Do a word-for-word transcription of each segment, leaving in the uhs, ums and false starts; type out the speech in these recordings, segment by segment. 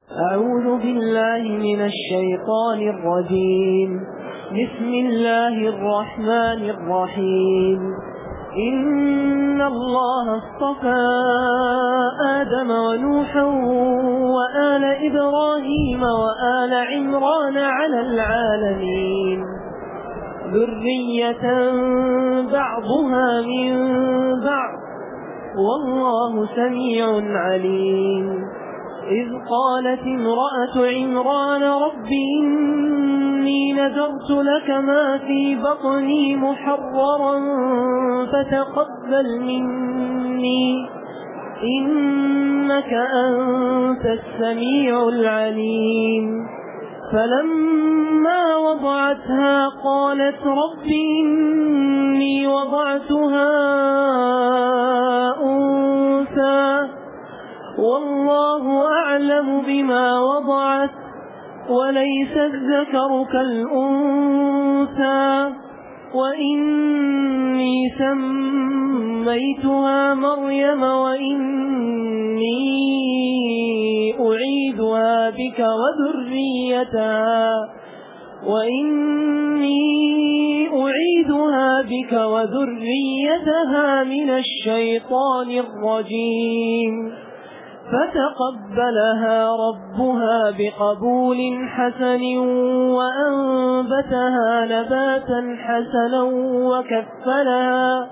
أعوذ بالله من الشيطان الرجيم. بسم الله الرحمن الرحيم. إن الله اصطفى آدم ونوحا وآل إبراهيم وآل عمران على العالمين ذرية بعضها من بعض والله سميع عليم. إذ قالت امرأة عمران رب إني نذرت لك ما في بطني محررا فتقبل مني إنك أنت السميع العليم. فلما وضعتها قالت رب إني وضعتها أنثى والله أعلم بما وضعت وليس الذكر كالأنثى وإني سميتها مريم وإني أعيدها بك وذريتها وإني أعيدها بك وذريتها من الشيطان الرجيم. فتقبلها ربها بقبول حسن وأنبتها نباتا حسنا وكفلها,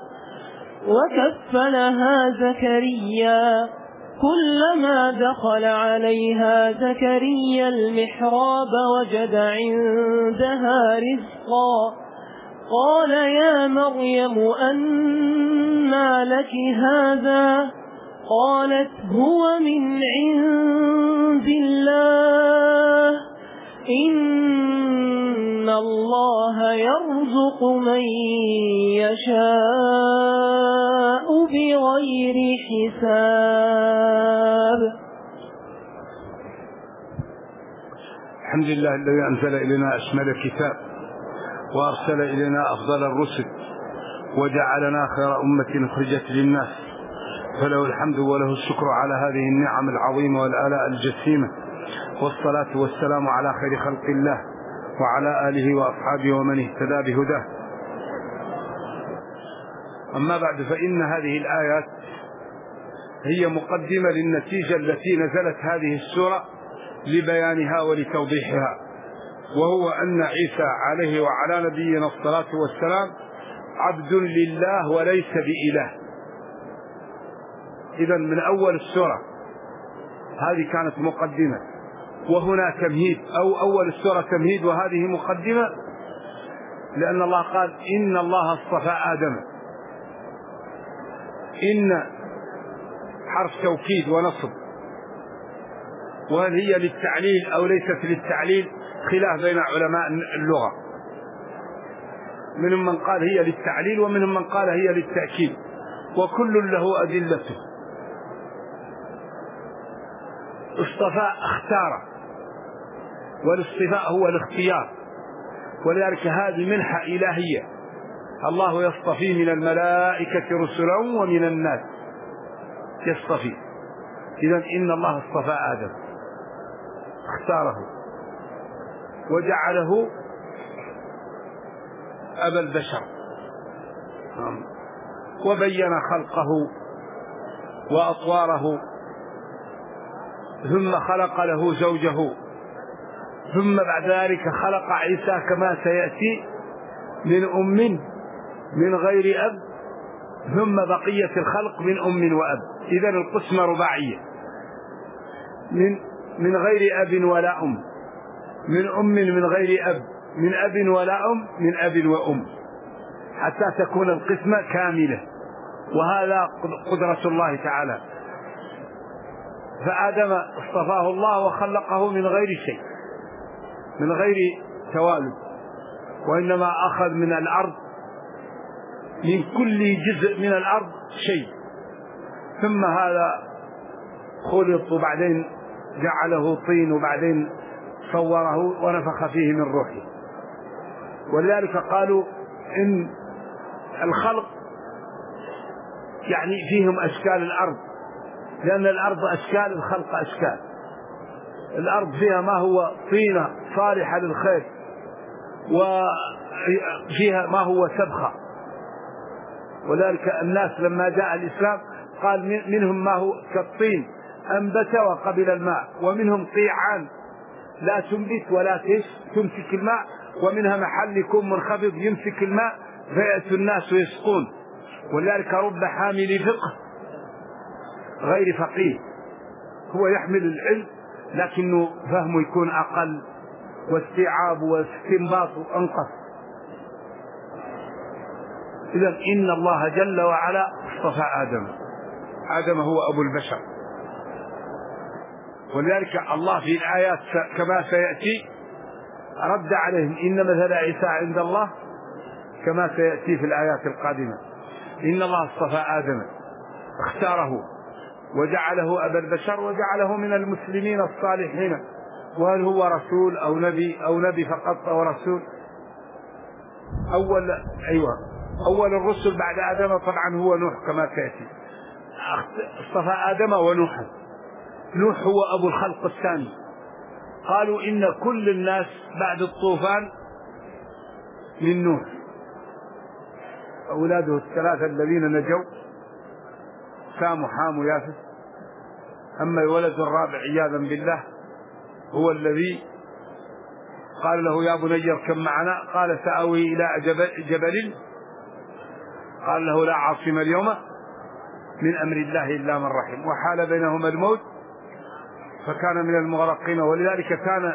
وكفلها زكريا كلما دخل عليها زكريا المحراب وجد عندها رزقا قال يا مريم أنى لك هذا قالت هو من عند الله إن الله يرزق من يشاء بغير حساب. الحمد لله الذي أنزل إلينا أشمل الكتاب وأرسل إلينا أفضل الرسل وجعلنا خير أمة أخرجت للناس، فله الحمد وله الشكر على هذه النعم العظيمة والآلاء الجسيمة، والصلاة والسلام على خير خلق الله وعلى آله وأصحابه ومن اهتدى بهداه. أما بعد، فإن هذه الآيات هي مقدمة للنتيجة التي نزلت هذه السورة لبيانها ولتوضيحها، وهو أن عيسى عليه وعلى نبينا الصلاة والسلام عبد لله وليس بإله. إذا من أول السورة هذه كانت مقدمة، وهنا تمهيد، أو أول السورة تمهيد وهذه مقدمة، لأن الله قال إن الله اصطفى آدم. إن حرف توكيد ونصب، وهل هي للتعليل أو ليست للتعليل؟ خلاف بين علماء اللغة، منهم من قال هي للتعليل ومنهم من قال هي للتأكيد، وكل له أدلته. اصطفى اختار، والاصطفاء هو الاختيار، ولذلك هذه منحة إلهية، الله يصطفي من الملائكة رسلا ومن الناس يصطفي. إذن إن الله اصطفى آدم، اختاره وجعله أبا البشر، وبين خلقه وأطواره، ثم خلق له زوجه، ثم بعد ذلك خلق عيسى كما سيأتي من أم من غير أب، ثم بقية الخلق من أم وأب. إذن القسمة رباعية، من من غير أب ولا أم، من أم من غير أب، من أب ولا أم، من أب وأم، حتى تكون القسمة كاملة، وهذا قدرة الله تعالى. فآدم اصطفاه الله وخلقه من غير شيء، من غير توالد، وإنما أخذ من الأرض، من كل جزء من الأرض شيء، ثم هذا خلط وبعدين جعله طين وبعدين صوره ونفخ فيه من روحه. ولذلك قالوا إن الخلق يعني فيهم أشكال الأرض، لأن الأرض أشكال، الخلق أشكال. الأرض فيها ما هو طينة صالحة للخير، وفيها ما هو سبخة. ولذلك الناس لما جاء الإسلام قال منهم ما هو كالطين أنبت وقبل الماء، ومنهم قيعان لا تنبت ولا تمسك الماء، ومنها محل يكون منخفض يمسك الماء فيأتي الناس ويسقون. ولذلك رب حامل فقه غير فقيه، هو يحمل العلم لكنه فهمه يكون أقل واستيعاب واستنباط أنقص. إذن إن الله جل وعلا اصطفى آدم. آدم هو أبو البشر، ولذلك الله في الآيات كما سيأتي رد عليهم إن مثل عيسى عند الله كما سيأتي في الآيات القادمة. إن الله اصطفى آدم اختاره وجعله أبا البشر وجعله من المسلمين الصالحين. وهل هو رسول أو نبي أو نبي فقط أو رسول؟ أول أيوة أول الرسل بعد آدم طبعا هو نوح كما سيأتي. اصطفى آدم ونوحا. نوح هو أبو الخلق الثاني. قالوا إن كل الناس بعد الطوفان من نوح، أولاده الثلاثة الذين نجوا سام وحام ويافث. أما الولد الرابع عياذا بالله هو الذي قال له يا بني اركب معنا، قال سآوي إلى جبل, جبل قال له لا عاصم اليوم من أمر الله إلا من رحم، وحال بينهما الموت فكان من المغرقين. ولذلك كان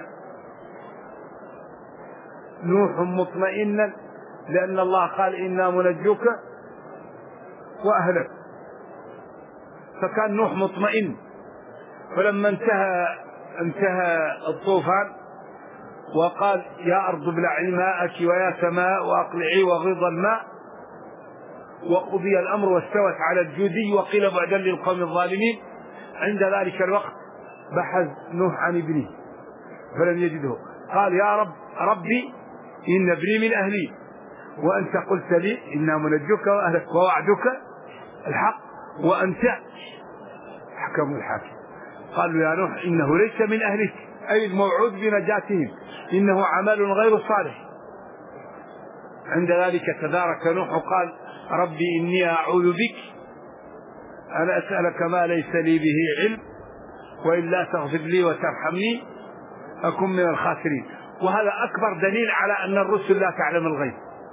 نوح مطمئنا لأن الله قال إنا منجوك وأهلك، فكان نوح مطمئن. فلما انتهى انتهى الطوفان وقال يا أرض ابلعي ماءك ويا سماء وأقلعي وغيض الماء، وقضي الأمر واستوت على الجودي وقيل بعدا للقوم الظالمين. عند ذلك الوقت بحث نوح عن ابنه فلم يجده، قال يا رب ربي إن ابني من أهلي وأنت قلت لي إنا منجوك وأهلك ووعدك الحق وأنت حكم الحاكم. قالوا يا نوح إنه ليس من أهلك أي الموعود بنجاتهم، إنه عمل غير صالح. عند ذلك تدارك نوح وقال ربي إني أعوذ بك أن أسألك ما ليس لي به علم وإلا تغفر لي وترحمني أكن من الخاسرين. وهذا أكبر دليل على أن الرسل لا تعلم الغيب.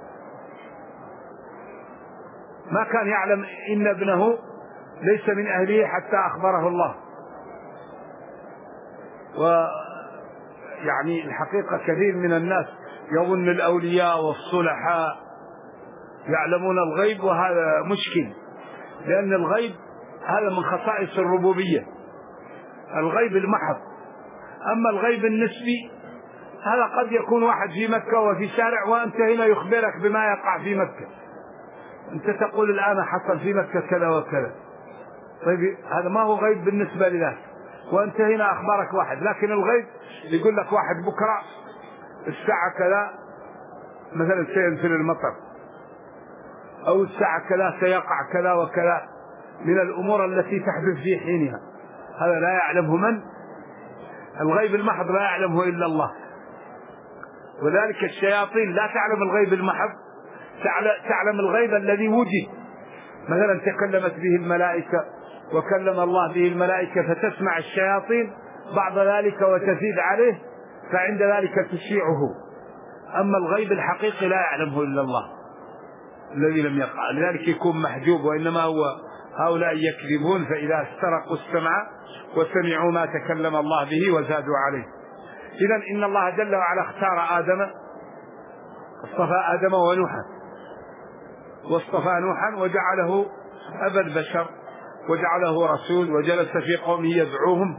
ما كان يعلم إن ابنه ليس من أهله حتى أخبره الله. ويعني الحقيقة كثير من الناس يظن الأولياء والصلحاء يعلمون الغيب، وهذا مشكل، لأن الغيب هذا من خصائص الربوبية، الغيب المحض. أما الغيب النسبي هذا قد يكون واحد في مكة وفي شارع وأنت هنا يخبرك بما يقع في مكة، أنت تقول الآن حصل في مكة كذا وكذا، طيب هذا ما هو غيب بالنسبة لذلك، وأنت هنا أخبارك واحد. لكن الغيب يقول لك واحد بكرة الساعة كذا مثلا سينزل المطر، أو الساعة كذا سيقع كذا وكذا من الأمور التي تحدث في حينها، هذا لا يعلمه من؟ الغيب المحض لا يعلمه إلا الله. وذلك الشياطين لا تعلم الغيب المحض، تعلم الغيب الذي وجد. مثلا تكلمت به الملائكة وكلم الله به الملائكة فتسمع الشياطين بعض ذلك وتزيد عليه، فعند ذلك تشيعه. أما الغيب الحقيقي لا يعلمه إلا الله الذي لم يقع، لذلك يكون محجوب. وإنما هو هؤلاء يكذبون فإذا استرقوا السمع وسمعوا ما تكلم الله به وزادوا عليه. إذن إن الله جل وعلا اختار آدم، اصطفى آدم ونوحا، واصطفى نوحا وجعله أبا البشر وجعله رسول، وجلس في قومه يدعوهم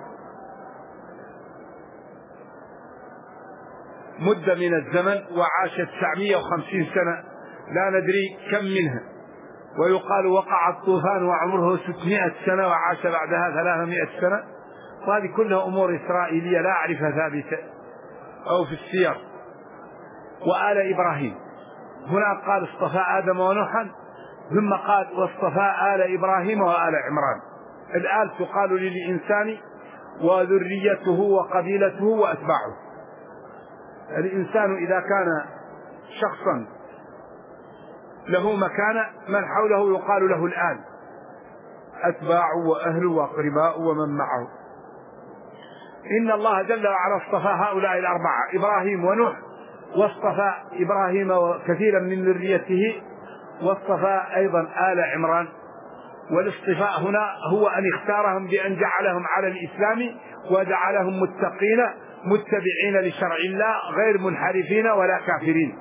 مدة من الزمن وعاش تسعمائة وخمسين سنة لا ندري كم منها. ويقال وقع الطوفان وعمره ستمائة سنة وعاش بعدها ثلاثمائة سنة، وهذه كلها أمور إسرائيلية لا أعرفها ثابتة أو في السير. وآل إبراهيم هنا قال اصطفى آدم ونوحا، ثم قال واصطفى آل إبراهيم وآل عمران. الآل تقال للإنسان وذريته وقبيلته وأتباعه. الإنسان إذا كان شخصا له مكانة من حوله يقال له الآن، أتباعه وأهله وأقرباؤه ومن معه. إن الله جل وعلا اصطفى هؤلاء الأربعة، إبراهيم ونوح، واصطفى إبراهيم وكثيرا من ذريته، واصطفى أيضا آل عمران. والاصطفاء هنا هو أن اختارهم بأن جعلهم على الإسلام وجعلهم متقين متبعين لشرع الله غير منحرفين ولا كافرين.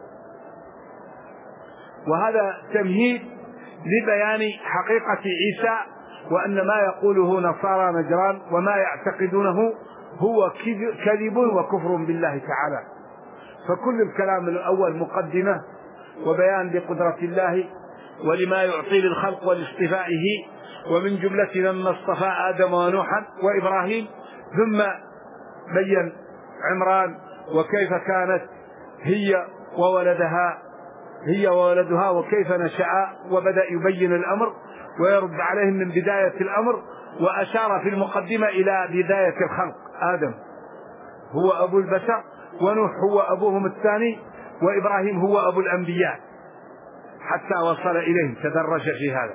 وهذا تمهيد لبيان حقيقة عيسى، وأن ما يقوله نصارى نجران وما يعتقدونه هو كذب وكفر بالله تعالى. فكل الكلام الأول مقدمة وبيان لقدرة الله ولما يعطي للخلق ولاصطفائه، ومن جملة من اصطفى آدم ونوحا وإبراهيم، ثم بين عمران وكيف كانت هي وولدها هي وولدها وكيف نشأ، وبدأ يبين الأمر ويرد عليهم من بداية الأمر، وأشار في المقدمة إلى بداية الخلق. آدم هو أبو البشر، ونوح هو أبوهم الثاني، وإبراهيم هو أبو الأنبياء، حتى وصل إليه تدرج في هذا.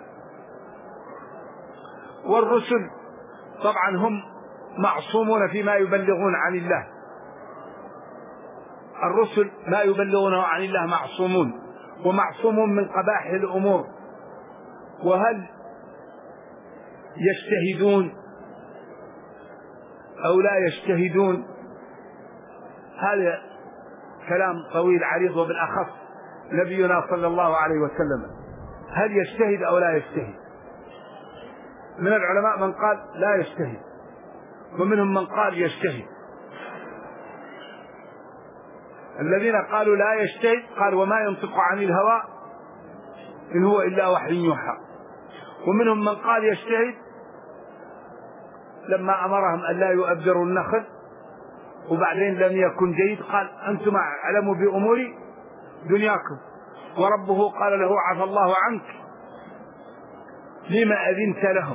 والرسل طبعا هم معصومون فيما يبلغون عن الله، الرسل ما يبلغونه عن الله معصومون، ومعصومون من قبائح الأمور. وهل يجتهدون أو لا يجتهدون؟ هذا كلام طويل عريض، وبالأخص نبينا صلى الله عليه وسلم هل يجتهد أو لا يجتهد؟ من العلماء من قال لا يجتهد، ومنهم من قال يجتهد. الذين قالوا لا يجتهد قال وما ينطق عن الهوى إن هو إلا وحي يوحى. ومنهم من قال يجتهد لما أمرهم أن لا يؤبروا النخل وبعدين لم يكن جيد، قال أنتم أعلموا بأمور دنياكم، وربه قال له عفى الله عنك لما أذنت لهم.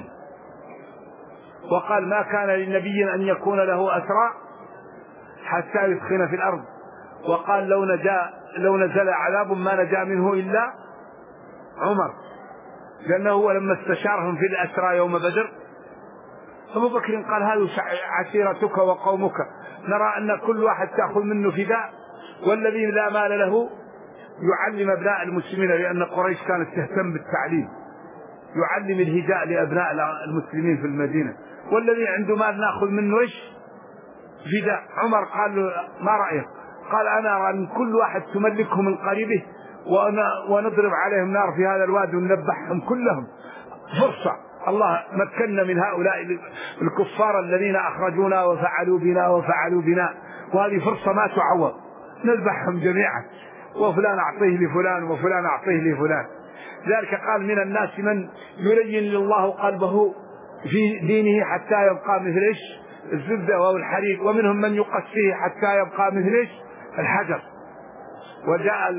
وقال ما كان للنبي أن يكون له أسرى حتى يثخن في الأرض. وقال لو نجا لو نزل عذاب ما نجا منه إلا عمر، لأنه هو لما استشارهم في الأسرى يوم بدر. أبو بكر قال هذه عشيرتك وقومك، نرى أن كل واحد تأخذ منه فداء، والذي لا مال له يعلم أبناء المسلمين، لأن قريش كانت تهتم بالتعليم، يعلم الهجاء لأبناء المسلمين في المدينة، والذي عنده مال نأخذ منه إيش فداء. عمر قال له ما رأيك؟ قال أنا أرى أن كل واحد تملكه من قريبه ونضرب عليهم نار في هذا الوادي ونذبحهم كلهم، فرصة الله مكننا من هؤلاء الكفار الذين أخرجونا وفعلوا بنا وفعلوا بنا، وهذه فرصة ما تعوض، نذبحهم جميعا، وفلان أعطيه لفلان وفلان أعطيه لفلان. ذلك قال من الناس من يلين لله قلبه في دينه حتى يبقى مثل إيش الزبدة أو الحرير، ومنهم من يقسيه حتى يبقى مثل إيش الحجر. وجاء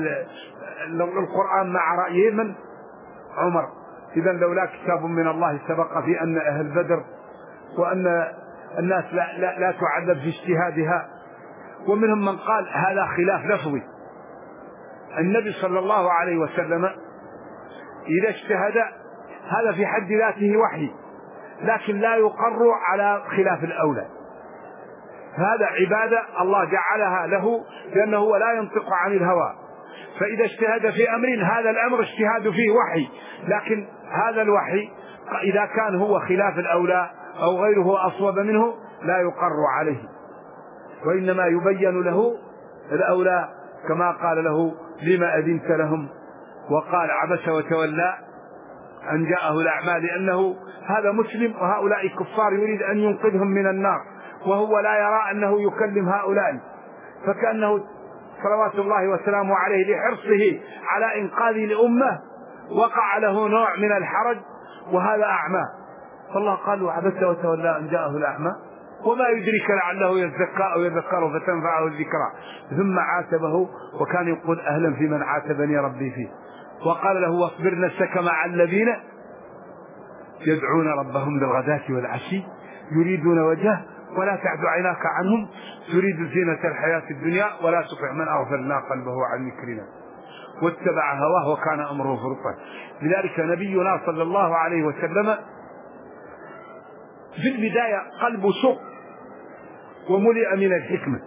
القرآن مع رأيه من عمر. إذن لولا كتاب من الله سبق في أن أهل بدر وأن الناس لا, لا, لا تعذب في اجتهادها. ومنهم من قال هذا خلاف لفظي، النبي صلى الله عليه وسلم إذا اجتهد هذا في حد ذاته وحي، لكن لا يقر على خلاف الأولى، هذا عبادة الله جعلها له لأنه هو لا ينطق عن الهوى. فإذا اجتهد في أمر هذا الأمر اجتهاد فيه وحي، لكن هذا الوحي إذا كان هو خلاف الأولى أو غيره أصوب منه لا يقر عليه، وإنما يبين له الأولى كما قال له لما أذنت لهم. وقال عبس وتولى أن جاءه الأعمى، لأنه هذا مسلم وهؤلاء كفار يريد أن ينقذهم من النار، وهو لا يرى أنه يكلم هؤلاء، فكأنه صلوات الله وسلامه عليه لحرصه على إنقاذ الأمة وقع له نوع من الحرج، وهذا أعمى. فالله قال له عبس وتولى أن جاءه الأعمى وما يدرك لعله يزكى أو يذكر فتنفعه الذكرى، ثم عاتبه، وكان يقول أهلا في من عاتبني ربي فيه. وقال له واصبر نفسك مع الذين يدعون ربهم بالغداة والعشي يريدون وجهه ولا تعد عيناك عنهم تريد زينة الحياة الدنيا ولا تطع من أغفلنا قلبه عن ذكرنا واتبع هواه وكان أمره فرطا. لذلك نبينا صلى الله عليه وسلم في البداية قلبه شق وملئ من الحكمة،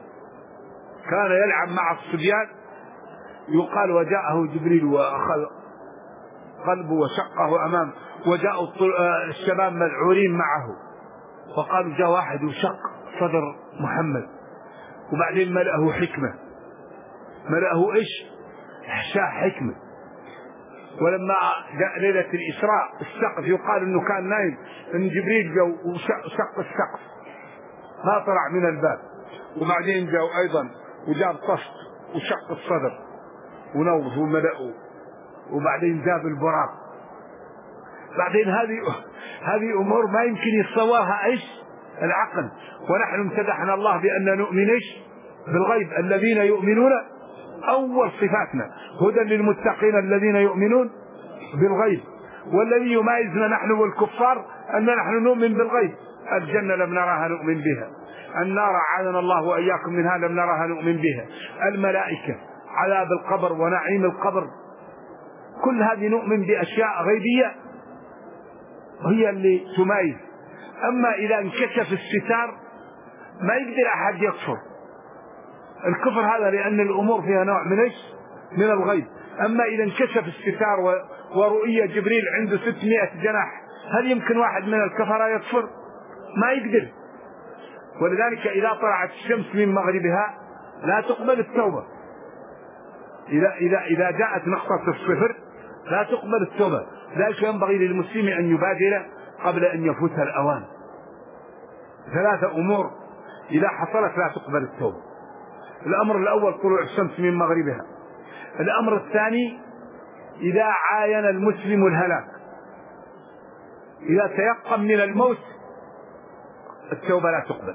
كان يلعب مع الصبيان يقال وجاءه جبريل وأخذ قلبه وشقه أمام، وجاء الشباب مذعورين معه فقالوا جاء واحد وشق صدر محمد، وبعدين ملأه حكمة، ملأه إيش؟ إحشاء حكمة. ولما جاء ليلة الإسراء السقف يقال إنه كان نايم، إن جبريل جاء وشق السقف ما طلع من الباب، وبعدين جاء أيضا وجاب طشت وشق الصدر ونوضه وملأه، وبعدين جاب البراق. بعدين هذه هذه أمور ما يمكن يتصورها إيش؟ العقل. ونحن امتدحنا الله بأن نؤمن إيش؟ بالغيب، الذين يؤمنون أول صفاتنا هدى للمتقين الذين يؤمنون بالغيب. والذي يميزنا نحن والكفار أن نحن نؤمن بالغيب. الجنة لم نراها نؤمن بها، النار عاذنا الله وإياكم منها لم نراها نؤمن بها، الملائكة، عذاب القبر ونعيم القبر، كل هذه نؤمن بأشياء غيبية هي اللي تميز. أما إذا انكشف الستار ما يقدر أحد يكفر الكفر هذا، لأن الأمور فيها نوع من إيش؟ من الغيب. أما إذا انكشف الستار ورؤية جبريل عنده ستمائة جناح، هل يمكن واحد من الكفرة يكفر؟ ما يقدر. ولذلك إذا طلعت الشمس من مغربها لا تقبل التوبة، إذا إذا إذا جاءت نقطة الصفر لا تقبل التوبة. ذلك ينبغي للمسلم أن يبادر قبل أن يفوت الأوان. ثلاثة أمور إذا حصلت لا تقبل التوبة. الأمر الأول طلوع الشمس من مغربها. الأمر الثاني إذا عاين المسلم الهلاك، إذا تيقن من الموت التوبة لا تقبل،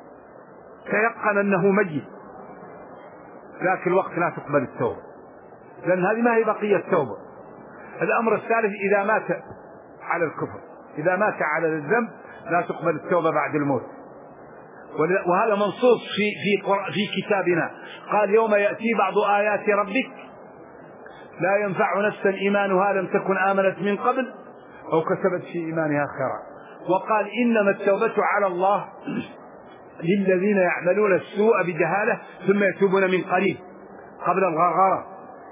تيقن أنه ميت لكن الوقت لا تقبل التوبة، لأن هذه ما هي بقية التوبة. الأمر الثالث إذا مات على الكفر، إذا مات على الذنب لا تقبل التوبة بعد الموت. وهذا منصوص في في في كتابنا، قال يوم يأتي بعض آيات ربك لا ينفع نفسا إيمانها لم تكن آمنت من قبل أو كسبت في إيمانها خيرا. وقال إنما التوبة على الله للذين يعملون السوء بجهالة ثم يتوبون من قريب قبل الغرغرة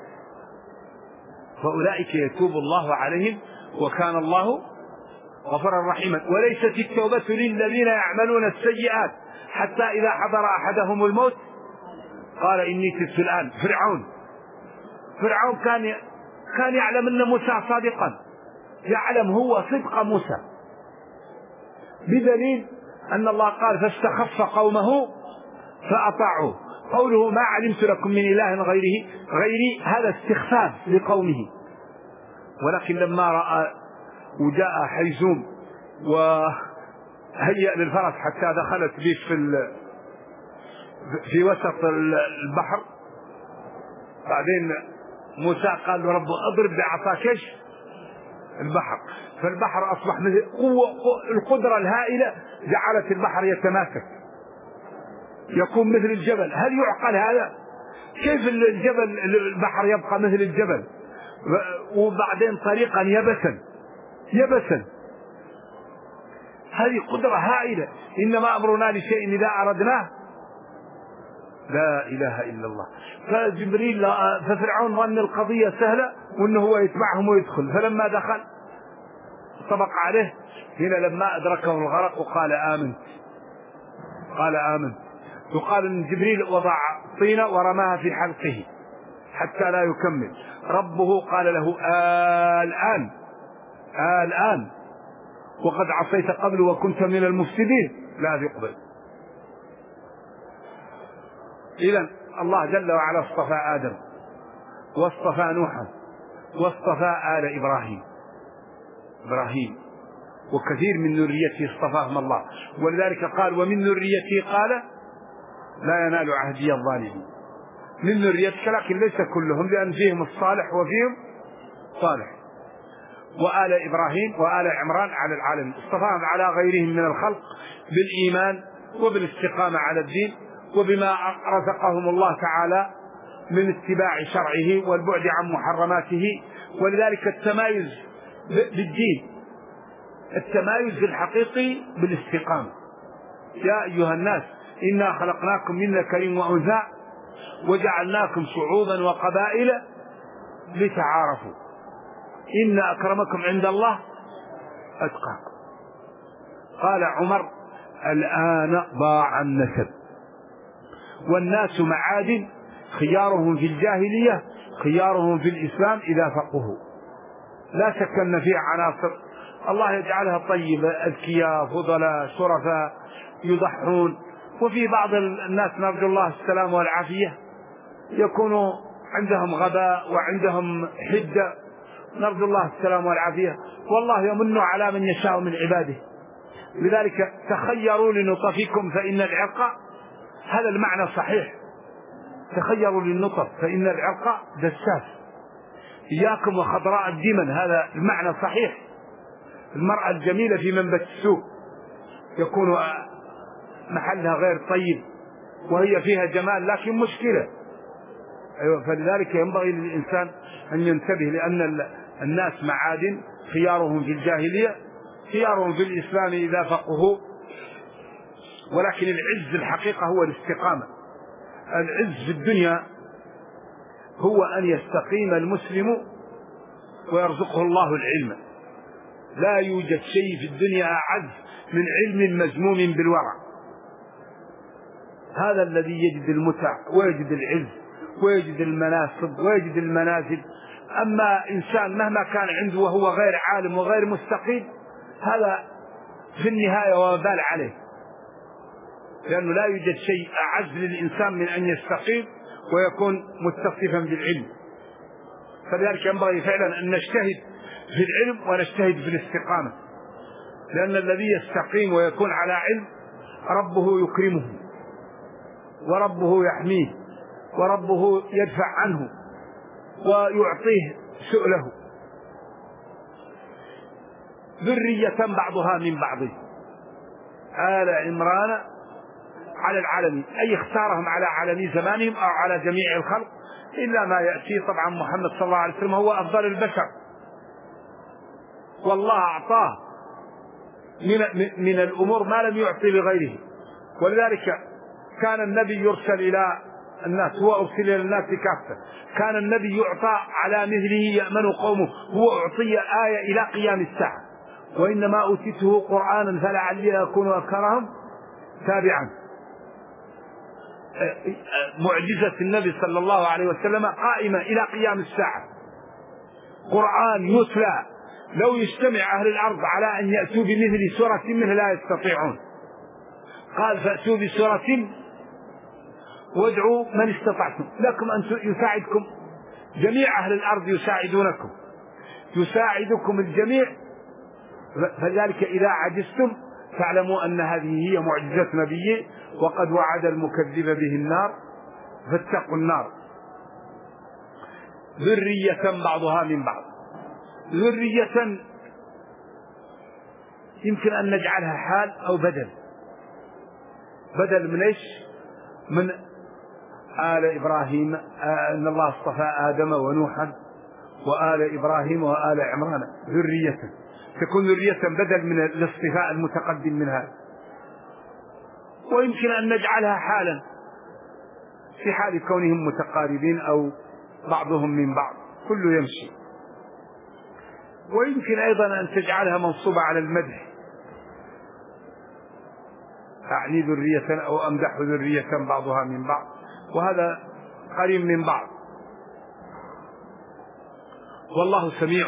فأولئك يتوب الله عليهم وكان الله غفورا رحيما. وليست التوبة للذين يعملون السيئات حتى إذا حضر أحدهم الموت قال إني تبت الآن. فرعون فرعون كان كان يعلم أن موسى صادقا، يعلم هو صدق موسى، بدليل أن الله قال فاستخف قومه فأطاعوه. قوله ما علمت لكم من إله غيره غيري هذا استخفاف لقومه. ولكن لما رأى وجاء حيزوم وهيأ للفرس حتى دخلت به في في وسط البحر، بعدين موسى قال له رب اضرب بعصاك البحر، فالبحر أصبح مثل قوة القدرة الهائلة جعلت البحر يتماسك يكون مثل الجبل. هل يعقل هذا؟ كيف الجبل البحر يبقى مثل الجبل وبعدين طريقا يبسا يبسا؟ هذه قدرة هائلة. إنما أمرنا لشيء إذا أردناه لا إله إلا الله. فجبريل ففرعون ظن القضية سهلة وأنه هو يتبعهم ويدخل، فلما دخل طبق عليه هنا لما أدركه الغرق وقال آمنت قال آمنت. يقال أن جبريل وضع طينة ورماها في حلقه حتى لا يكمل. ربه قال له آه الآن آه الآن وقد عصيت قبل وكنت من المفسدين لا يقبل. إذن الله جل وعلا اصطفى آدم واصطفى نوحا واصطفى آل إبراهيم إبراهيم وكثير من ذريته اصطفاهم الله. ولذلك قال ومن ذريته قال لا ينال عهدي الظالمين. من ذريتك لكن ليس كلهم، لأن فيهم الصالح وفيهم صالح. وآل إبراهيم وآل عمران على العالمين، اصطفاهم على غيرهم من الخلق بالإيمان وبالاستقامة على الدين وبما رزقهم الله تعالى من اتباع شرعه والبعد عن محرماته. ولذلك التمايز بالدين، التمايز الحقيقي بالاستقامة. يا أيها الناس إنا خلقناكم من ذكر وأنثى وجعلناكم شعوبا وقبائل لتعارفوا إن أكرمكم عند الله أتقاكم. قال عمر الآن ضاع النسب والناس معادن، خيارهم في الجاهلية خيارهم في الإسلام إذا فقهوا. لا شك أن فيه عناصر الله يجعلها طيبة، أذكياء فضلاء شرفاء يضحون، وفي بعض الناس نرجو الله السلام والعافية يكون عندهم غباء وعندهم حدة، نرجو الله السلام والعافية، والله يمن على من يشاء من عباده. لذلك تخيروا لنطفكم فإن العرق، هذا المعنى صحيح، تخيروا للنطف فإن العرق دساس، إياكم وخضراء الدمن، هذا المعنى صحيح. المرأة الجميلة في منبت السوق يكون محلها غير طيب وهي فيها جمال لكن مشكلة. أيوة، فلذلك ينبغي للإنسان أن ينتبه، لأن الناس معادن، خيارهم في الجاهلية خيارهم في الإسلام إذا فقهوا. ولكن العز الحقيقة هو الاستقامة. العز في الدنيا هو أن يستقيم المسلم ويرزقه الله العلم. لا يوجد شيء في الدنيا أعز من علم مزموم بالورع، هذا الذي يجد المتع ويجد العز ويجد المناصب ويجد المنازل. أما إنسان مهما كان عنده وهو غير عالم وغير مستقيم، هذا في النهاية وبال عليه، لأنه لا يوجد شيء أعز للإنسان من أن يستقيم ويكون متصفا بالعلم. فلذلك ينبغي فعلا أن نجتهد في العلم ونجتهد في الاستقامة، لأن الذي يستقيم ويكون على علم ربه يكرمه وربه يحميه وربه يدفع عنه ويعطيه سؤله. ذرية بعضها من بعض، آل عمران على العالمين، أي اختارهم على عالمي زمانهم أو على جميع الخلق، إلا ما يأتي طبعا محمد صلى الله عليه وسلم هو أفضل البشر، والله أعطاه من, من الأمور ما لم يعطي لغيره. ولذلك كان النبي يرسل إلى الناس، هو أرسل إلى الناس كافة، كان النبي يعطى على مثله يأمن قومه، هو أعطي آية إلى قيام الساعة، وإنما أوتيته قرآنا فلعلي أكون أكثرهم تابعا. معجزة النبي صلى الله عليه وسلم قائمة إلى قيام الساعة، قرآن يتلى لو يجتمع أهل الأرض على أن يأتوا بمثل سورة منه لا يستطيعون. قال فأتوا بسورة وادعوا من استطعتم لكم أن يساعدكم جميع أهل الأرض، يساعدونكم يساعدكم الجميع. فذلك إذا عجزتم فاعلموا أن هذه هي معجزة نبيه، وقد وعد المكذب به النار فاتقوا النار. ذرية بعضها من بعض، ذرية يمكن أن نجعلها حال أو بدل، بدل من إيش؟ من آل إبراهيم، أن الله اصطفى آدم ونوحا وآل إبراهيم وآل عمران ذرية، تكون ذرية بدل من الاصطفاء المتقدم من هذا. ويمكن أن نجعلها حالا في حال كونهم متقاربين أو بعضهم من بعض، كله يمشي. ويمكن أيضا أن تجعلها منصوبة على المدح، أعني ذرية أو أمدح ذرية بعضها من بعض، وهذا قريب من بعض. والله سميع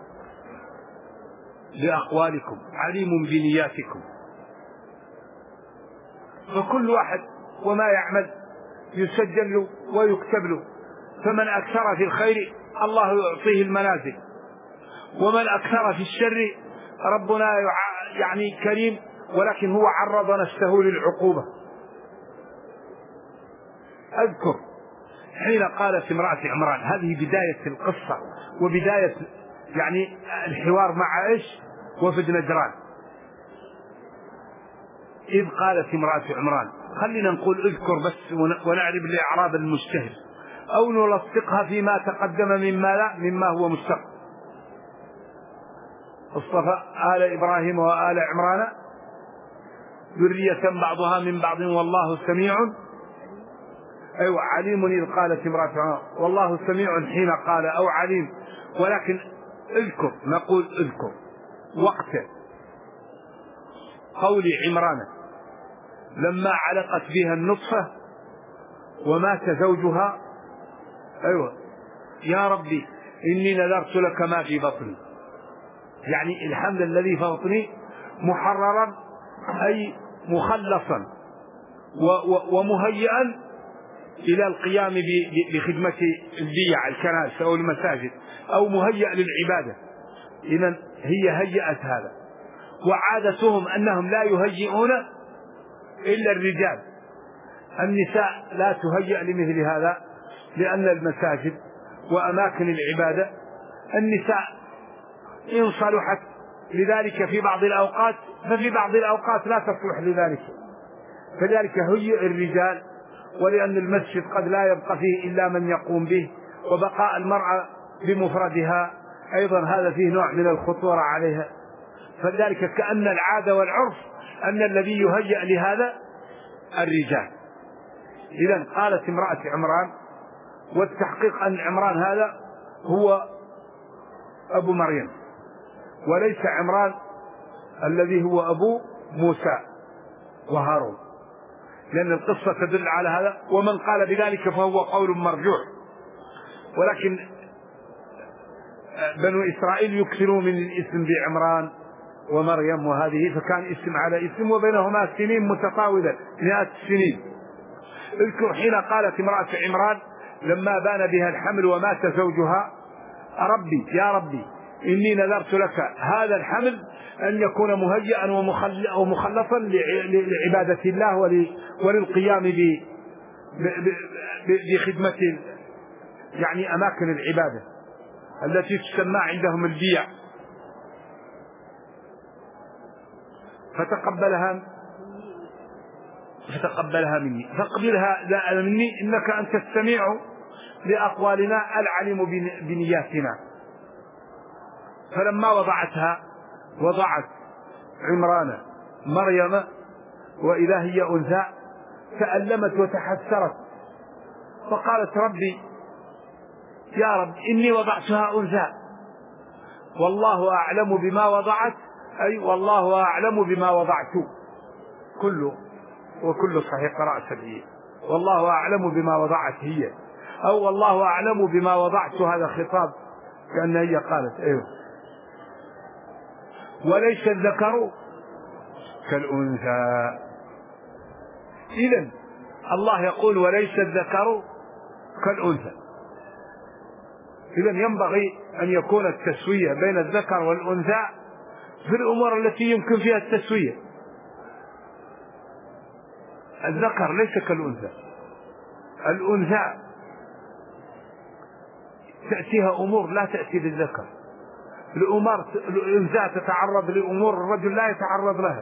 لأقوالكم عليم بنياتكم، فكل واحد وما يعمل يسجل له ويكتب له، فمن أكثر في الخير الله يعطيه المنازل، ومن أكثر في الشر ربنا يعني كريم، ولكن هو عرض نفسه للعقوبة. أذكر حين قالت امرأة عمران، هذه بداية القصة وبداية يعني الحوار مع إيش؟ وفد نجران. إذ قالت امرأة عمران، خلينا نقول اذكر بس ونعرف الإعراب المشتهر أو نلصقها فيما تقدم مما لا مما هو مشتق. اصطفى آل إبراهيم وآل عمران ذرية بعضها من بعض والله سميع أيوة عليم. إذ قالت امرأة عمران والله سميع حين قال أو عليم، ولكن اذكر نقول اذكر وقت قول عمران لما علقت بها النطفة ومات زوجها. أيوة يا ربي إني نذرت لك ما في بطني، يعني الحمل الذي في بطني محررا أي مخلصا ومهيئا إلى القيام بخدمة البيع الكنائس أو المساجد أو مهيئ للعبادة. إذن هي هيئت هذا، وعادتهم أنهم لا يهيئون إلا الرجال، النساء لا تهيئ لمثل هذا، لأن المساجد وأماكن العبادة النساء إن صلحت لذلك في بعض الأوقات ففي بعض الأوقات لا تصلح لذلك، فذلك هيئ الرجال. ولأن المسجد قد لا يبقى فيه إلا من يقوم به، وبقاء المرأة بمفردها أيضا هذا فيه نوع من الخطورة عليها، فذلك كأن العادة والعرف أن الذي يهيئ لهذا الرجال. إذن قالت امرأة عمران، والتحقيق أن عمران هذا هو أبو مريم وليس عمران الذي هو أبو موسى وهارون، لأن القصة تدل على هذا، ومن قال بذلك فهو قول مرجوح. ولكن بنو إسرائيل يكثرون من الاسم بعمران ومريم وهذه، فكان اسم على اسم وبينهما سنين متطاولة مئات السنين. اذكر حين قالت امرأة عمران لما بان بها الحمل ومات زوجها ربي يا ربي إني نذرت لك هذا الحمل أن يكون مهيئا ومخلصا لعبادة الله وللقيام بخدمة يعني أماكن العبادة التي تسمى عندهم البيع. فتقبلها فتقبلها مني فاقبلها لا مني إنك أنت السميع لأقوالنا العليم بنياتنا. فلما وضعتها وضعت عمران مريم وإذا هي أنثى تألمت وتحسرت، فقالت ربي يا رب إني وضعتها أنثى والله أعلم بما وضعت، أي والله أعلم بما وضعت كله، وكل صحيح قراءة به والله أعلم بما وضعت هي، أو والله أعلم بما وضعت، هذا خطاب كأن هي قالت أيوه. وليس الذكر كالأنثى. إذن الله يقول وليس الذكر كالأنثى، إذن ينبغي أن يكون التسوية بين الذكر والأنثى في الأمور التي يمكن فيها التسوية. الذكر ليس كالأنثى، الأنثى تأتيها أمور لا تأتي للذكر، الأمور الأنثى تتعرض لأمور الرجل لا يتعرض لها.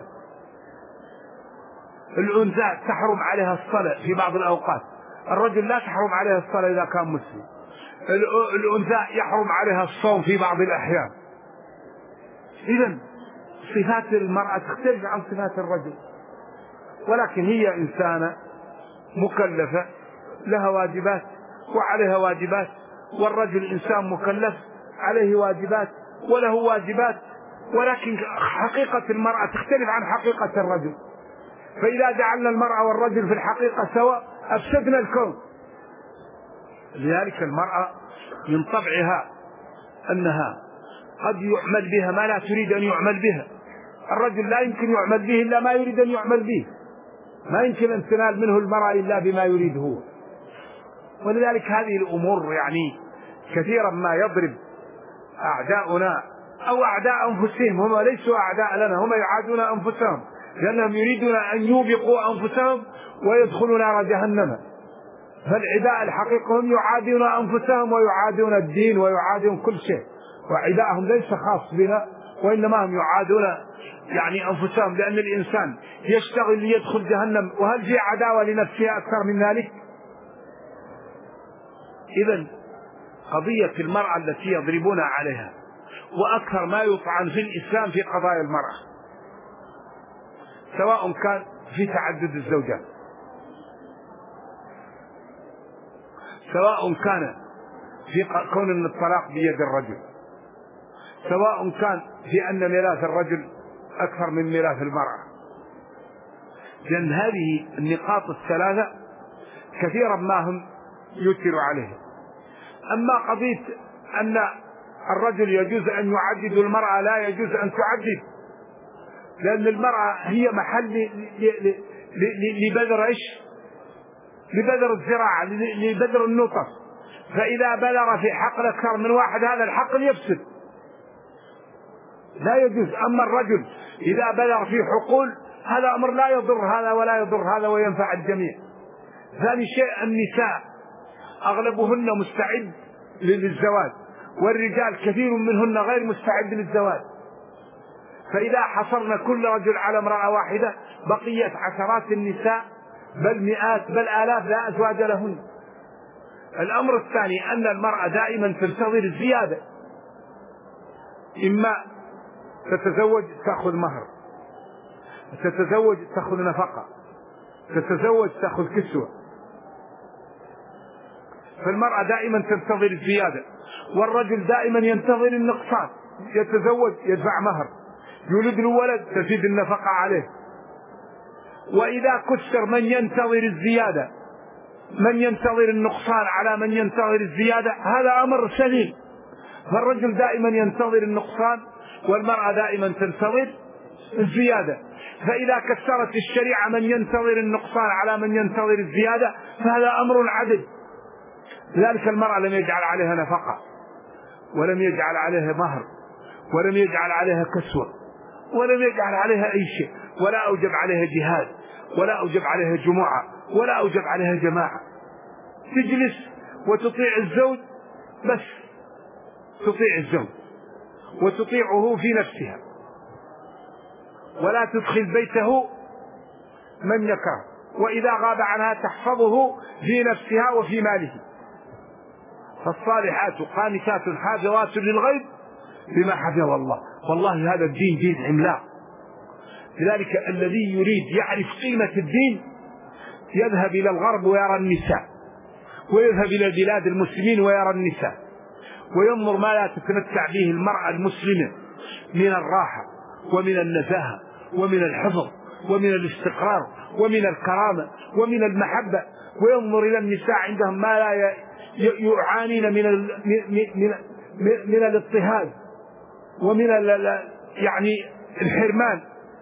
الأنثى تحرم عليها الصلاة في بعض الأوقات، الرجل لا تحرم عليها الصلاة إذا كان مسلم. الأنثى يحرم عليها الصوم في بعض الأحيان. إذن صفات المرأة تختلف عن صفات الرجل، ولكن هي إنسانة مكلفة لها واجبات وعليها واجبات، والرجل إنسان مكلف عليه واجبات وله واجبات، ولكن حقيقة المرأة تختلف عن حقيقة الرجل. فإذا جعلنا المرأة والرجل في الحقيقة سواء أفسدنا الكون. لذلك المرأة من طبعها أنها قد يعمل بها ما لا تريد أن يعمل بها، الرجل لا يمكن يعمل به إلا ما يريد أن يعمل به، ما يمكن أن تنال منه المرأة إلا بما يريد هو. ولذلك هذه الأمور يعني كثيرا ما يضرب أعداؤنا أو أعداء أنفسهم، هم ليسوا أعداء لنا، هم يعادون أنفسهم لأنهم يريدون أن يوبقوا أنفسهم ويدخلوا نار جهنم. فالعداء الحقيقي هم يعادون أنفسهم ويعادون الدين ويعادون كل شيء، وعداءهم ليس خاص بنا، وإنما هم يعادون يعني أنفسهم، لأن الإنسان يشتغل ليدخل جهنم، وهل في عداوة لنفسها أكثر من ذلك؟ إذن قضية المرأة التي يضربون عليها وأكثر ما يطعن في الإسلام في قضايا المرأة، سواء كان في تعدد الزوجات، سواء كان في كون أن الطلاق بيد الرجل، سواء كان في أن ميراث الرجل أكثر من ميراث المرأة، لأن هذه النقاط الثلاثة كثيرا ما هم يثر عليها. أما قضية أن الرجل يجوز أن يعدد والمرأة لا يجوز أن تعدد، لأن المرأة هي محل لبذر إيش؟ لبذر الزراعة، لبذر النطف، فإذا بلغ في حقل أكثر من واحد هذا الحقل يفسد، لا يجوز. أما الرجل إذا بلغ في حقول هذا أمر لا يضر هذا ولا يضر هذا وينفع الجميع. ثاني شيء النساء أغلبهن مستعد للزواج، والرجال كثير منهن غير مستعد للزواج، فإذا حصرنا كل رجل على امرأة واحدة بقيت عشرات النساء بل مئات بل آلاف لا أزواج لهن. الأمر الثاني أن المرأة دائما تنتظر الزيادة، إما تتزوج تأخذ مهر، تتزوج تأخذ نفقة، تتزوج تأخذ كسوة، فالمرأة دائما تنتظر الزيادة، والرجل دائما ينتظر النقصان، يتزوج يدفع مهر، يولد له ولد تزيد النفقة عليه. وإذا كسر من ينتظر الزيادة، من ينتظر النقصان على من ينتظر الزيادة، هذا أمر سليم. فالرجل دائما ينتظر النقصان والمرأة دائما تنتظر الزيادة، فإذا كسرت الشريعة من ينتظر النقصان على من ينتظر الزيادة فهذا أمر عدل. لذلك المرأة لم يجعل عليها نفقة، ولم يجعل عليها مهر، ولم يجعل عليها كسوة، ولم يجعل عليها أي شيء، ولا أوجب عليها جهاد، ولا أوجب عليها جمعة، ولا أوجب عليها جماعة. تجلس وتطيع الزوج، بس تطيع الزوج وتطيعه في نفسها، ولا تدخل بيته من يكره، وإذا غاب عنها تحفظه في نفسها وفي ماله. فالصالحات قانتات حافظات للغيب بما حفظ الله. والله هذا الدين دين عملاق، لذلك الذي يريد يعرف قيمة الدين يذهب إلى الغرب ويرى النساء، ويذهب إلى بلاد المسلمين ويرى النساء، وينظر ما لا تتمتع به المرأة المسلمة من الراحة ومن النزاهة ومن الحفظ ومن الاستقرار ومن الكرامة ومن المحبة، وينظر إلى النساء عندهم ما لا يعانين من من من الاضطهاد ومن يعني الحرمان.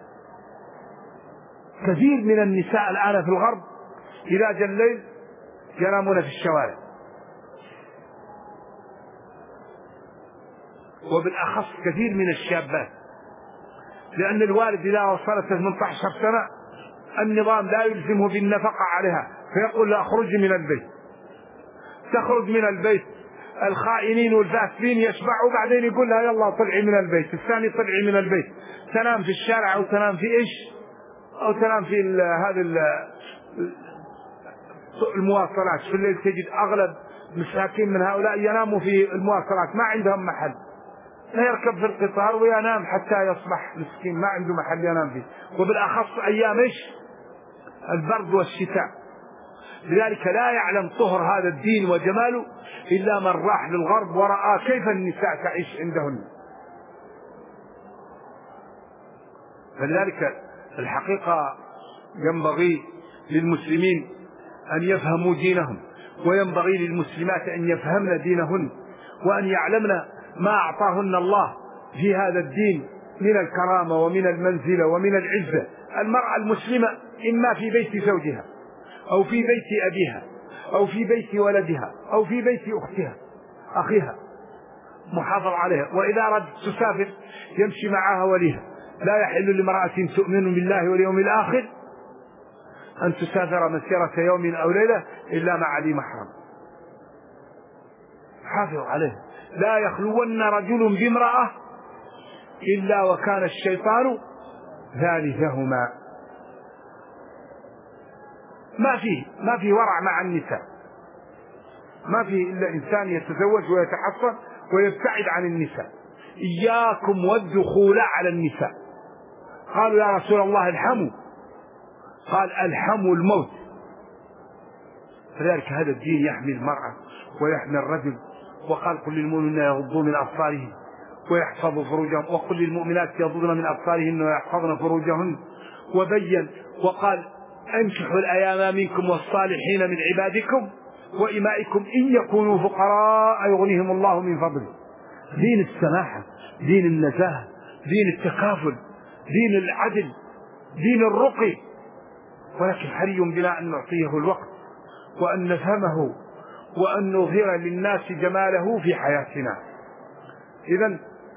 كثير من النساء الآن في الغرب إذا جاء الليل ينامون في الشوارع، وبالأخص كثير من الشابات، لأن الوالد إذا وصلت ثمانية عشر سنة النظام لا يلزمه بالنفقة عليها، فيقول لا أخرج من البيت. تخرج من البيت، الخائنين والفاسدين يشبعوا، بعدين يقول لها يلا طلعي من البيت، الثاني طلعي من البيت، تنام في الشارع أو تنام في إيش أو تنام في هذا المواصلات. في الليل تجد أغلب مساكين من هؤلاء يناموا في المواصلات، ما عندهم محل، لا يركب في القطار وينام حتى يصبح مسكين، ما عنده محل ينام فيه، وبالأخص أيام إيش البرد والشتاء. لذلك لا يعلم طهر هذا الدين وجماله إلا من راح للغرب ورأى كيف النساء تعيش عندهن. فلذلك الحقيقة ينبغي للمسلمين أن يفهموا دينهم، وينبغي للمسلمات أن يفهمن دينهن، وأن يعلمن ما أعطاهن الله في هذا الدين من الكرامة ومن المنزلة ومن العزة. المرأة المسلمة إما في بيت زوجها أو في بيت أبيها أو في بيت ولدها أو في بيت أختها أخيها محافظ عليها، وإذا أردت تسافر يمشي معها وليها. لا يحل لامرأة تؤمن بالله واليوم الآخر أن تسافر مسيرة يوم أو ليلة إلا مع ذي محرم. حافظوا عليه، لا يخلون رجل بامرأة إلا وكان الشيطان ثالثهما. ما فيه ما فيه ورع مع النساء، ما فيه إلا إنسان يتزوج ويتحصن ويبتعد عن النساء. إياكم والدخول على النساء. قالوا يا رسول الله الحموا، قال الحموا الموت. فذلك هذا الدين يحمي المرأة ويحمي الرجل. وقال قل للمؤمنين يغضوا من أبصارهم ويحفظوا فروجهم، وقل للمؤمنات يغضضن من أبصارهن ويحفظن فروجهن. وبين وقال أنكحوا الأيام منكم والصالحين من عبادكم وإمائكم إن يكونوا فقراء يغنيهم الله من فضله. دين السماحة، دين النزاهة، دين التكافل، دين العدل، دين الرقي. ولكن حري بنا أن نعطيه الوقت وأن نفهمه وأن نظهر للناس جماله في حياتنا. إذن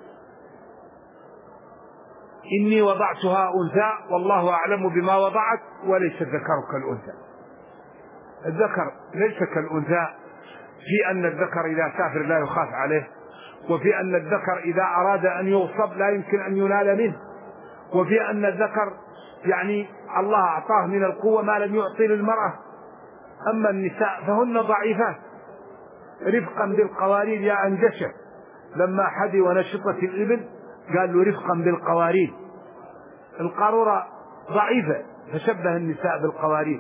إني وضعتها أنثى والله أعلم بما وضعت وليس الذكر كالأنثى. الذكر ليس كالأنثى في أن الذكر إذا سافر لا يخاف عليه، وفي أن الذكر إذا أراد أن يغصب لا يمكن أن ينال منه، وفي أن الذكر يعني الله أعطاه من القوة ما لم يعطي للمرأة. أما النساء فهن ضعيفات. رفقا بالقوارير يا أنجشة، لما حدي ونشطت الإبل قال له رفقا بالقوارير. القارورة ضعيفة فشبه النساء بالقوارير.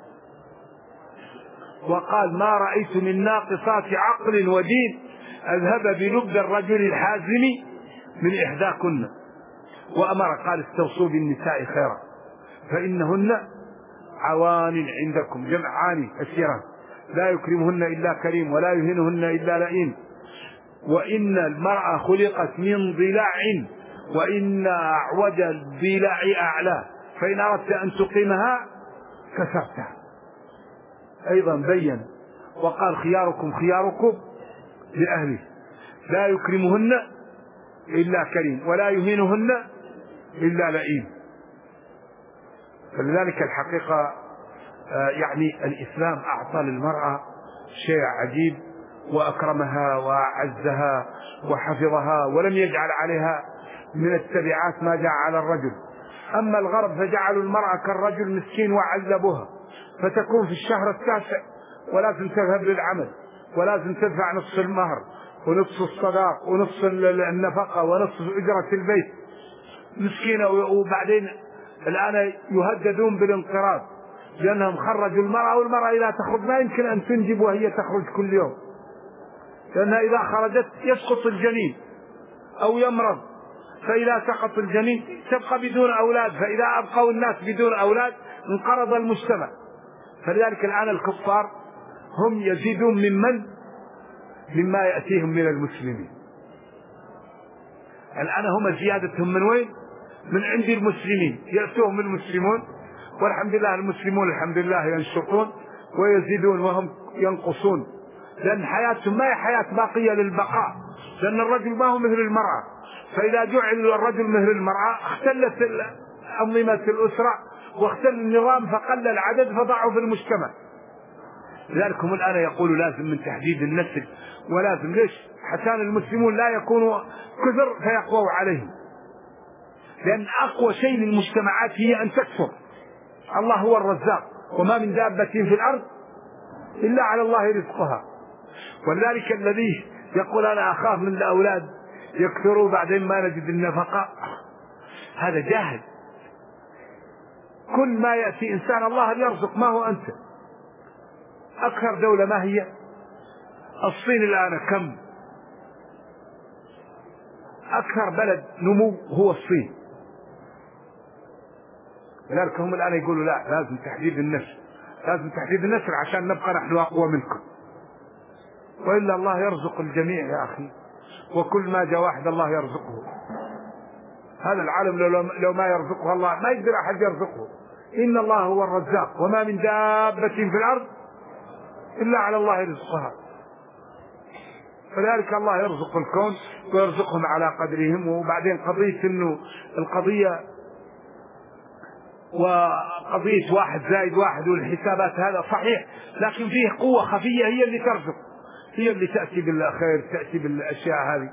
وقال ما رأيت من ناقصات عقل ودين أذهب بلب الرجل الحازم من إحداكن. وأمر قال استوصوا بالنساء خيرا فإنهن عوان عندكم، جمع عاني أسيرا، لا يكرمهن إلا كريم ولا يهنهن إلا لئيم. وإن المرأة خلقت من ضلع وإن أعوج الضلع أعلى، فإن أردت أن تقيمها كسرتها. أيضا بين وقال خياركم خياركم لأهله، لا يكرمهن إلا كريم ولا يهينهن إلا لئيم. فلذلك الحقيقة يعني الإسلام أعطى للمرأة شيء عجيب، وأكرمها وأعزها وحفظها ولم يجعل عليها من التبعات ما جاء على الرجل. أما الغرب فجعلوا المرأة كالرجل مسكين وعذبوها، فتكون في الشهر التاسع ولازم تذهب للعمل ولازم تدفع نصف المهر ونصف الصداق ونصف النفقة ونصف أجرة البيت، مسكينة. وبعدين الآن يهددون بالانقراض لأنهم خرجوا المرأة، والمرأة إذا تخرج ما يمكن أن تنجب وهي تخرج كل يوم، لأنها إذا خرجت يسقط الجنين أو يمرض، فإذا سقط الجنين تبقى بدون أولاد، فإذا أبقوا الناس بدون أولاد انقرض المجتمع. فلذلك الآن الكفار هم يزيدون ممن مما يأتيهم من المسلمين. الآن هم زيادتهم من وين؟ من عند المسلمين، يأتوهم المسلمون، والحمد لله المسلمون الحمد لله ينشطون ويزيدون وهم ينقصون، لأن حياتهم ما هي حياة باقية للبقاء، لأن الرجل ما هو مثل المرأة. فإذا جعل الرجل مثل المرأة اختلت أنظمة الأسرة واختل النظام فقل العدد فضعف المجتمع. لذلك هم الآن يقولوا لازم من تحديد النسل، ولازم ليش؟ حتى المسلمون لا يكونوا كثر فيقووا عليهم، لأن أقوى شيء للمجتمعات هي أن تكثر. الله هو الرزاق وما من دابة في الأرض إلا على الله رزقها. ولذلك الذي يقول أنا أخاف من الأولاد يكثروا بعدين ما نجد النفقة، هذا جاهل. كل ما يأتي إنسان الله يرزق، ما هو أنت. أكثر دولة ما هي؟ الصين الآن كم؟ أكثر بلد نمو هو الصين. لذلك هم الآن يقولوا لا، لازم تحديد النسل، لازم تحديد النسل عشان نبقى نحن أقوى منكم، وإلا الله يرزق الجميع يا أخي، وكل ما جاء واحد الله يرزقه. هذا العالم لو, لو ما يرزقه الله ما يقدر أحد يرزقه. إن الله هو الرزاق وما من دابة في الأرض إلا على الله رزقها. فذلك الله يرزق الكون ويرزقهم على قدرهم. وبعدين قضية إنه القضية وقضية واحد زائد واحد والحسابات هذا صحيح، لكن فيه قوة خفية هي اللي ترزق. هي اللي تأتي بالخير، تأتي بالأشياء هذه.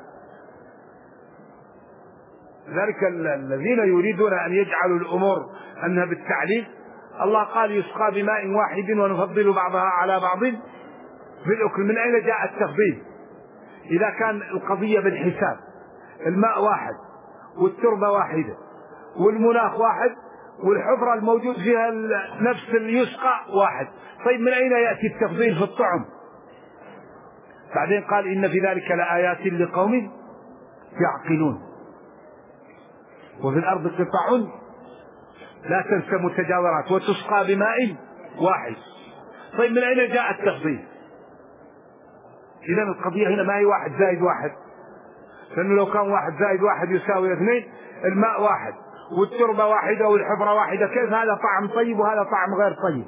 ذلك الذين يريدون أن يجعلوا الأمور أنها بالتعليل، الله قال يسقى بماء واحد ونفضل بعضها على بعض في الأكل. من أين جاء التفضيل؟ إذا كان القضية بالحساب، الماء واحد والتربة واحدة والمناخ واحد والحفرة الموجود فيها نفس اليسقى واحد، طيب من أين يأتي التفضيل في الطعم؟ بعدين قال إن في ذلك لآيات لقوم يعقلون. وفي الأرض قطع لا تنسى متجاورات وتسقى بماء واحد. طيب من أين جاء التفضيل؟ إذن القضية هنا ما هي واحد زائد واحد، لأنه لو كان واحد زائد واحد يساوي اثنين، الماء واحد والتربة واحدة والحفرة واحدة، كيف هذا طعم طيب وهذا طعم غير طيب؟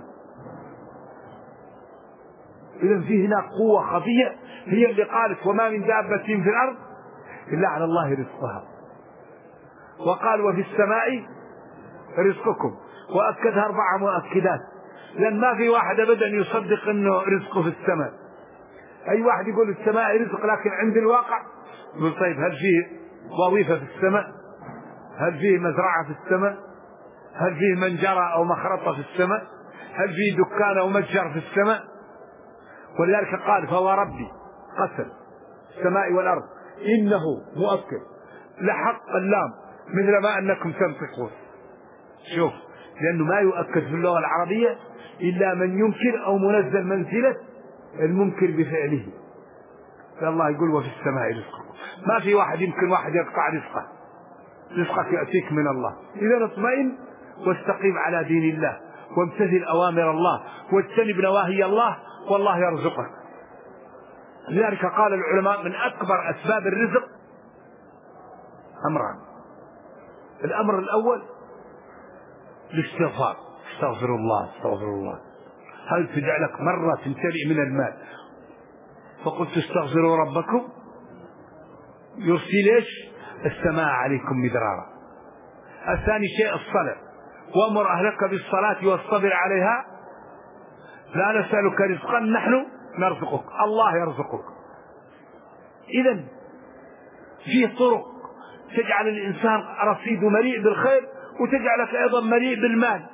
إذن في هنا قوة خفية هي اللي قالت وما من دابة في الأرض إلا على الله رزقها. وقال وفي السماء رزقكم، وأكدها أربع مؤكدات، لأن ما في واحد أبدا يصدق أنه رزقه في السماء. أي واحد يقول السماء رزق، لكن عند الواقع يقول طيب هل فيه وظيفة في السماء؟ هل فيه مزرعة في السماء؟ هل فيه منجرة أو مخرطة في السماء؟ هل فيه دكان أو متجر في السماء؟ ولذلك قال فهو ربي قسم السماء والأرض إنه مؤكد لحق اللام مثل ما أنكم تنطقون. شوف، لأنه ما يؤكد في اللغة العربية إلا من ينكر أو منزل منزلة المنكر بفعله. فالله يقول وفي السماء رزقكم، ما في واحد يمكن واحد يقطع رزقه، رزقك يأتيك من الله. إذا اطمئن واستقيم على دين الله وامتثل أوامر الله واجتنب نواهي الله والله يرزقك. لذلك قال العلماء من أكبر أسباب الرزق أمران. الأمر الأول الاستغفار، استغفر الله استغفر الله. هل تجعلك مرة تمتلئ من المال فقلت استغفروا ربكم يرسل ايش؟ السماء عليكم مدرارا. الثاني شيء الصلاة، وامر أهلك بالصلاة واصطبر عليها لا نسألك رزقا نحن نرزقك، الله يرزقك. إذن فيه طرق تجعل الإنسان رصيده مليء بالخير وتجعلك أيضا مليء بالمال.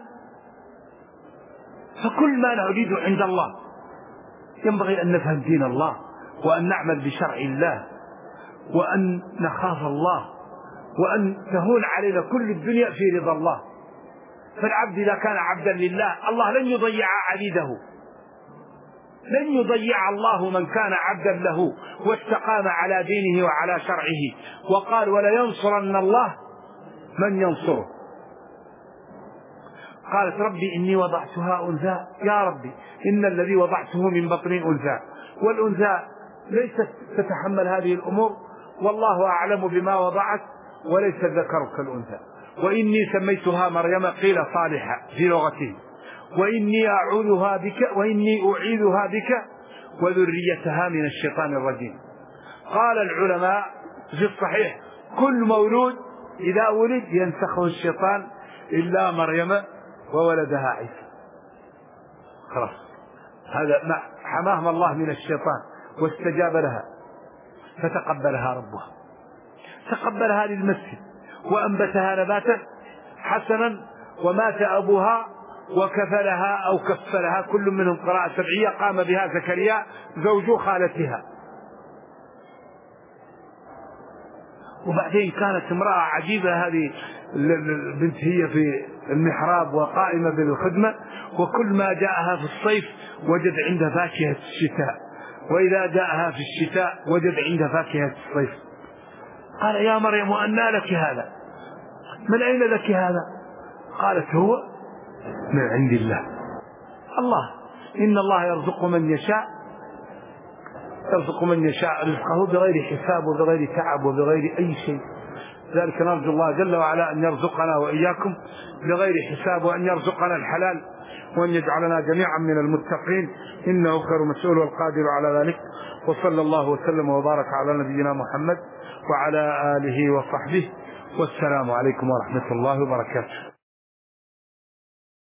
فكل ما نريده عند الله ينبغي أن نفهم دين الله وأن نعمل بشرع الله وأن نخاف الله وأن تهون علينا كل الدنيا في رضا الله. فالعبد إذا كان عبدا لله الله لن يضيع عبيده، لن يضيع الله من كان عبدا له واستقام على دينه وعلى شرعه. وقال ولينصرن الله من ينصره. قالت ربي إني وضعتها أنثى، يا ربي إن الذي وضعته من بطني أنثى، والأنثى ليست تتحمل هذه الأمور، والله أعلم بما وضعت وليس الذكر كالأنثى. وإني سميتها مريم قيل صالحة في لغته، وإني أعوذها بك وإني أعيذها بك وذريتها من الشيطان الرجيم. قال العلماء في الصحيح كل مولود إذا ولد ينسخه الشيطان إلا مريم وولدها عيسى. خلاص هذا ما حماهم الله من الشيطان واستجاب لها فتقبلها ربها، تقبلها للمسجد وأنبتها نباتا حسنا، ومات أبوها وكفلها أو كفلها كل منهم قراءة سبعية قام بها زكريا زوج خالتها. وبعدين كانت امرأة عجيبة هذه البنت، هي في المحراب وقائمة بالخدمة، وكل ما جاءها في الصيف وجد عندها فاكهة الشتاء، وإذا جاءها في الشتاء وجد عندها فاكهة الصيف. قال يا مريم أنى لك هذا؟ من أين لك هذا؟ قالت هو من عند الله. الله إن الله يرزق من يشاء، يرزق من يشاء رزقه بغير حساب وبغير تعب وبغير أي شيء. ذلك نرجو الله جل وعلا أن يرزقنا وإياكم بغير حساب، وأن يرزقنا الحلال، وأن يجعلنا جميعا من المتقين، إنه خير مسؤول والقادر على ذلك. وصلى الله وسلم وبارك على نبينا محمد وعلى آله وصحبه، والسلام عليكم ورحمة الله وبركاته.